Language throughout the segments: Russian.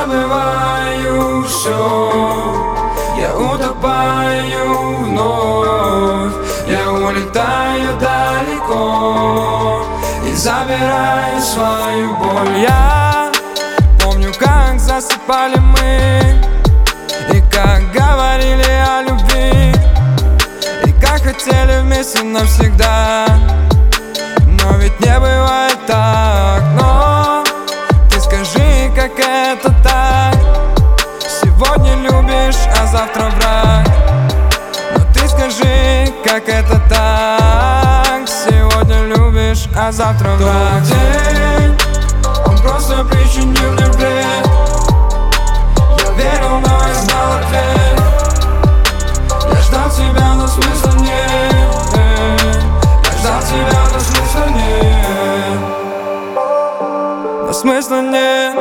забываю все, я утопаю вновь. Я улетаю далеко и забираю свою боль. Я помню, как засыпали мы, и как говорили о любви, и как хотели вместе навсегда. Но ведь не бывает так. Но ты скажи, как это так? Сегодня любишь, а завтра враг. Но ты скажи, как это так? Сегодня любишь, а завтра враг. Тот день, он просто причинил мне вред. Я верил, но я знал ответ. Я ждал тебя, но смысла нет. Я ждал тебя, но смысла нет. Но смысла нет.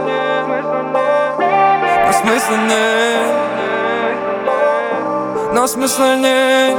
Но смысла нет. Но смысла нет.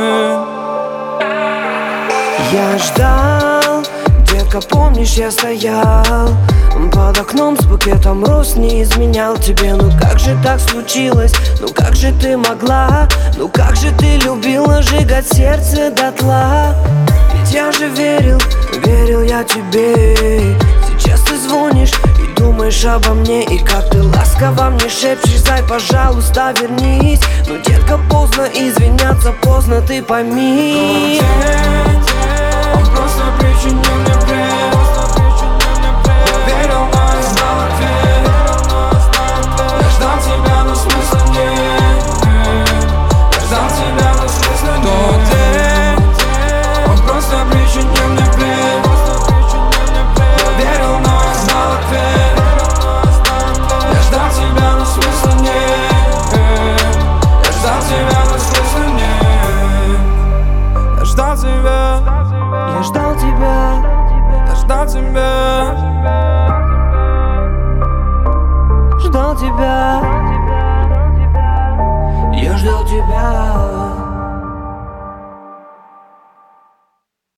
Я ждал, детка, помнишь, я стоял под окном с букетом роз, не изменял тебе. Ну как же так случилось? Ну как же ты могла? Ну как же ты любила сжигать сердце дотла? Ведь я же верил, верил я тебе. Сейчас ты звонишь и думаешь обо мне, и как ты ласково мне шепчешь: зай, пожалуйста, вернись. Но, детка, поздно извиняться, поздно, ты пойми. Он просто причинил мне вред. Я верил, но я знал ответ. Я ждал тебя, но смысла нет. Я ждал тебя, но смысла нет. Тот день, он просто причинил мне вред. Я верил, но я знал ответ. Я ждал тебя, но смысла нет. Я ждал тебя, но смысла нет. Я ждал тебя. Я ждал тебя. Я ждал тебя. Ждал тебя. Я ждал тебя.